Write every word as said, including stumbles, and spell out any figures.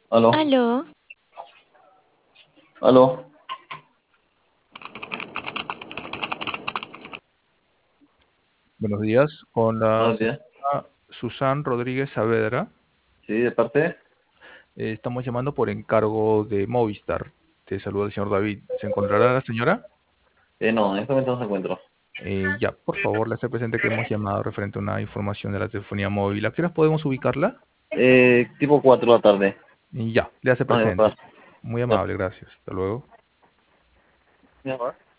Aló, Aló, aló, Buenos días, con la buenos días. señora Susan Rodríguez Saavedra. Sí, de parte. Eh, estamos llamando por encargo de Movistar. Te saluda el señor David. ¿Se encontrará la señora? Eh, no, en este momento no se encuentro. Eh, ya, por favor, le hace presente que hemos llamado referente a una información de la telefonía móvil. ¿A qué horas podemos ubicarla? Eh, tipo cuatro de la tarde. Y ya, le hace No, ya presente. para. Muy Ya. amable, gracias. Hasta luego. Ya, va.